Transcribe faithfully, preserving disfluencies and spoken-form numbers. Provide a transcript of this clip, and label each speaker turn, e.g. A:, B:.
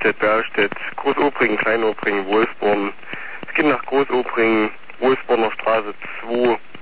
A: Eichstätt, Bergstedt, Großobringen, Kleinobringen, Wolfsborn. Es geht nach Großobringen, Wolfsborner Straße zwei.